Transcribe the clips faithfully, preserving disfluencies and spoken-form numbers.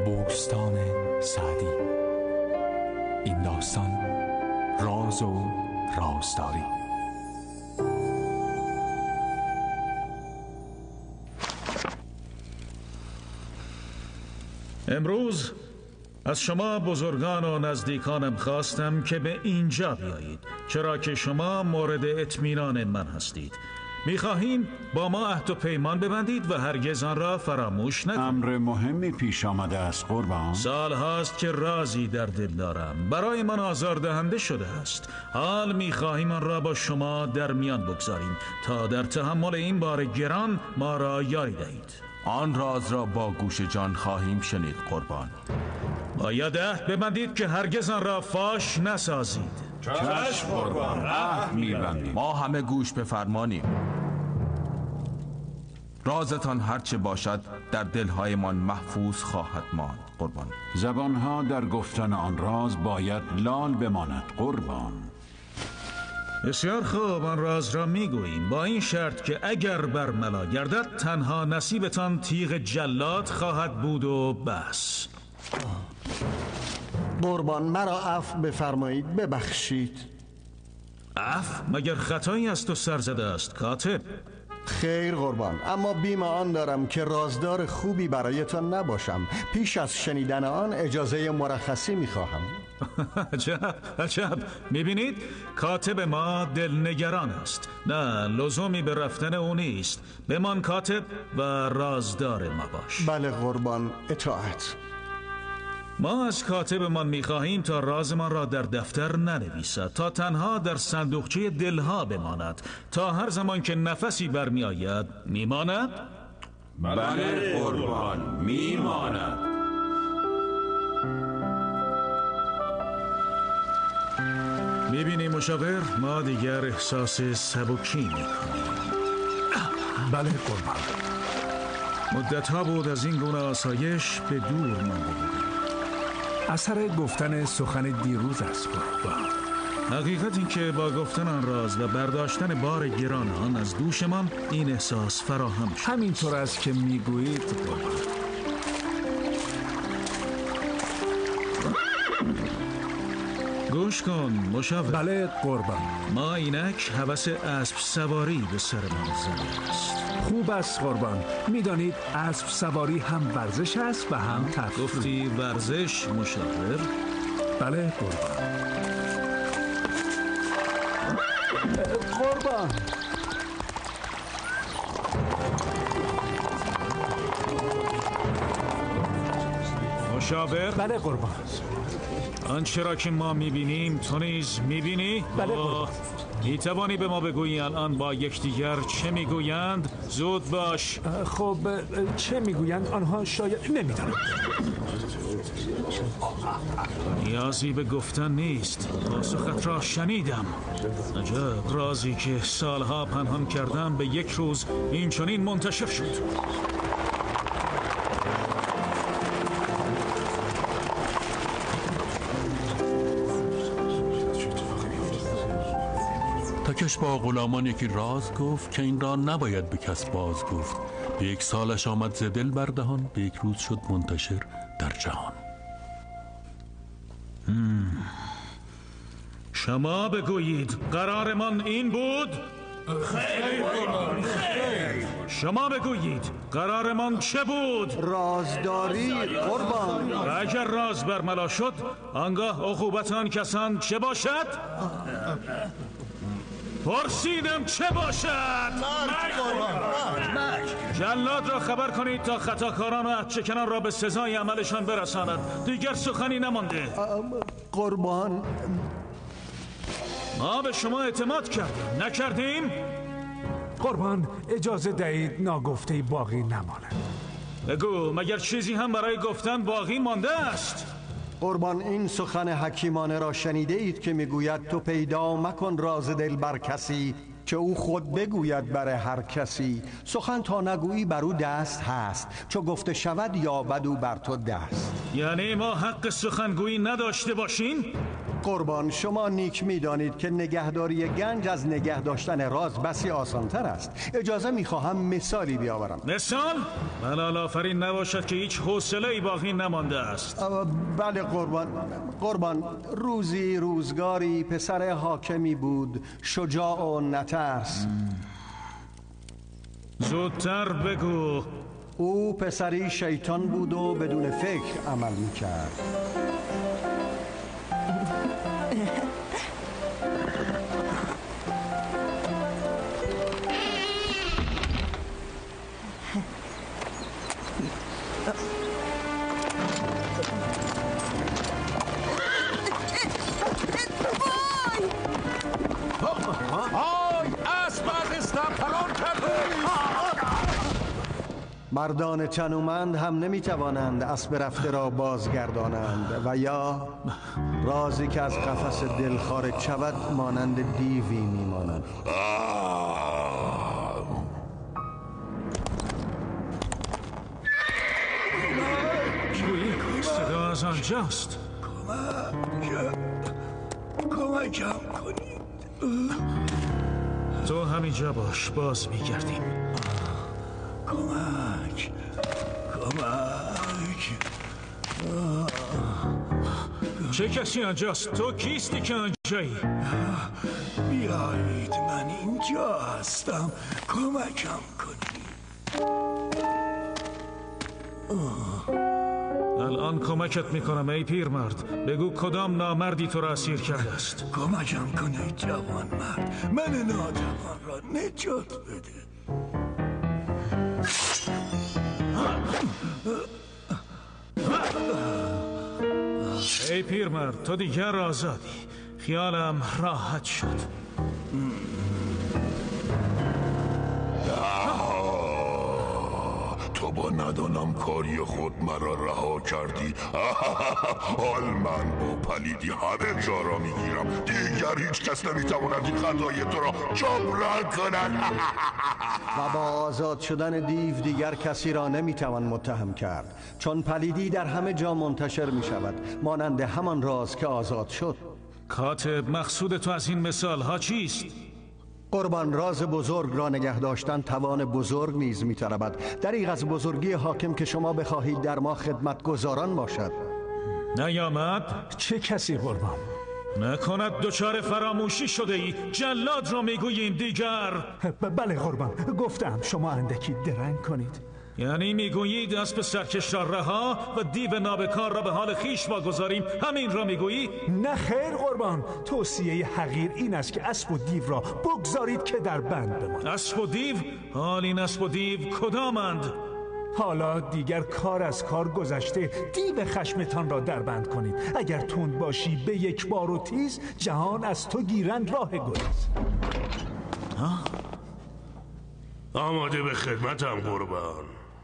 بوستان سعدی. این داستان راز و رازداری. امروز از شما بزرگان و نزدیکانم خواستم که به اینجا بیایید، چرا که شما مورد اطمینان من هستید. می‌خواهیم با ما عهد و پیمان ببندید و هرگز آن را فراموش نکنید. امر مهمی پیش آمده است قربان. سال هاست که رازی در دل دارم، برای من آزاردهنده شده است. حال می‌خواهیم آن را با شما در میان بگذاریم تا در تحمل این بار گران ما را یاری دهید. آن راز را با گوش جان خواهیم شنید قربان. باید عهد ببندید که هرگز آن را فاش نسازید. چشم قربان، عهد می‌بندیم. ما همه گوش به فرمانیم. رازتان هرچه باشد در دلهایمان محفوظ خواهد ماند قربان. زبانها در گفتن آن راز باید لال بماند قربان. بسیار خوب، آن راز را میگوییم، با این شرط که اگر برملا گردد تنها نصیبتان تیغ جلاد خواهد بود و بس. قربان، مرا عفو بفرمایید، ببخشید. عفو؟ مگر خطایی است و سرزده است کاتب؟ خیر قربان، اما بیم آن دارم که رازدار خوبی برایتان نباشم. پیش از شنیدن آن اجازه مرخصی میخواهم. عجب عجب، میبینید کاتب ما دلنگران است. نه، لزومی به رفتن او نیست. بمان کاتب و رازدار ما باش. بله قربان، اطاعت. ما از کاتبمان میخواهیم تا رازمان را در دفتر ننویسد، تا تنها در صندوقچه دلها بماند، تا هر زمان که نفسی برمی آید میماند؟ بله قربان، میماند. میبینی مشاور، ما دیگر احساس سبکی میکنیم. بله قربان. مدتها بود از این گونه آسایش به دور مانده بودیم. اثر گفتن سخن دیروز است قربان. حقیقت این که با گفتن آن راز و برداشتن بار گران آن از دوشمان این احساس فراهم شد. همینطور است که میگویید قربان. گوش کن مشاور. بله قربان. ما اینک هوس اسب سواری به سرمان زده است. خوب است قربان. میدانید اسب سواری هم ورزش است و هم تفریح. گفتی ورزش مشاور؟ بله قربان. قربان، مشاور؟ بله قربان. آنچه را که ما میبینیم تو نیز میبینی؟ بله قربان. میتوانی به ما بگویی الان با یکدیگر چه میگویند؟ زود باش. خب چه میگویند آنها شاید نمیدانم. نیازی به گفتن نیست، پاسخت را شنیدم. عجب، رازی که سالها پنهان کردم به یک روز این چنین منتشر شد. تکش با غلامان یکی راز گفت که این را نباید به کس باز گفت. به یک سالش آمد ز دل بر دهان، به یک روز شد منتشر در جهان. hmm. شما بگویید قرارمان این بود؟ خیر قربان، خیر. شما بگویید قرارمان چه بود؟ رازداری قربان. و اگر راز برملا شد آنگاه عقوبت آن کسان چه باشد؟ پرسیدم چه باشد؟ جلاد را خبر کنید تا خطاکاران و عهدشکنان را به سزای عملشان برساند. دیگر سخنی نمانده. قربان، ما به شما اعتماد کردیم، نکردیم؟ قربان اجازه دهید ناگفته باقی نماند. بگو، مگر چیزی هم برای گفتن باقی مانده است؟ قربان، این سخن حکیمانه را شنیده اید که میگوید تو پیدا مکن راز دل بر کسی که او خود بگوید بر هر کسی. سخن تا نگویی بر او دست هست، چو گفته شود یابد او بر تو دست. یعنی ما حق سخنگویی نداشته باشیم؟ قربان، شما نیک می‌دانید که نگهداری گنج از نگه داشتن راز بسی آسان‌تر است. اجازه می‌خواهم مثالی بیاورم. مثال؟ ملال آفرین نباشد که هیچ حوصله‌ای باقی نمانده است. بله قربان. قربان، روزی روزگاری پسر حاکمی بود، شجاع و نترس. زودتر بگو. او پسری شیطان بود و بدون فکر عمل می‌کرد. مردان تنومند هم نمیتوانند اسب رفته را بازگردانند و یا رازی که از قفس دل خارج شود مانند دیوی میماند. گویی صدا از آنجاست. کمکم کنید. تو همینجا باش، باز میگردیم. کمک کمک چه کسی آنجاست؟ تو کیستی که آنجایی؟ بیایید، من اینجا هستم، کمکم کنید. الان کمکت میکنم ای پیرمرد. بگو کدام نامردی تو را اسیر کرده است. کمکم کنید جوان مرد، من ناجوان را نجات بده. ای پیرمرد، تو دیگر آزادی. خیالم راحت شد. تو با ندانم کاری خود مرا رها کردی. حال من با پلیدی همه جا را میگیرم. دیگر هیچ کس نمیتواند این خطای تو را جبران کند. و با آزاد شدن دیو دیگر کسی را نمیتوان متهم کرد، چون پلیدی در همه جا منتشر میشود، مانند همان راز که آزاد شد. کاتب، مقصود تو از این مثال ها چیست؟ قربان، راز بزرگ را نگه داشتن توان بزرگ نیز می‌طلبد. دریغ از بزرگی حاکم که شما بخواهید در ما خدمتگزاران باشد. نیامد؟ چه کسی قربان؟ نکند دچار فراموشی شده ای؟ جلاد را میگوییم دیگر. بله قربان، گفتم شما اندکی درنگ کنید. یعنی میگویید اسب سرکش را رها و دیو نابکار را به حال خیش واگذاریم؟ همین را میگویی؟ نه خیر قربان، توصیه حقیر این است که اسب و دیو را بگذارید که در بند بماند. اسب و دیو؟ حال این اسب و دیو کدامند؟ حالا دیگر کار از کار گذشته، دیو خشمتان را در بند کنید. اگر تند باشی به یک بار و تیز، جهان از تو گیرند راه گریز. آماده به خدمتم قربان.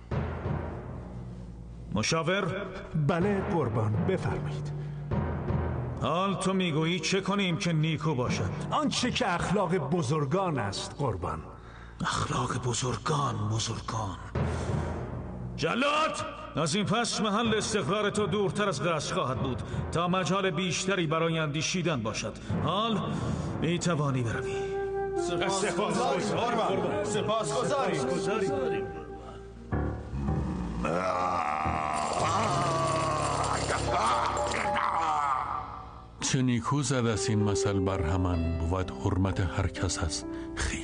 مشاور؟ بله قربان، بفرمایید. حال تو میگویی چه کنیم که نیکو باشد؟ آنچه که اخلاق بزرگان است قربان. اخلاق بزرگان بزرگان جلاد! از این پس محل استقرار تو دورتر از قصر خواهد بود تا مجال بیشتری برای اندیشیدن باشد. حال میتوانی بروی. سپاسگزاریم. سپاسگزاریم. چه نیکو زد از این مثل بر همان بود حرمت هر کس است.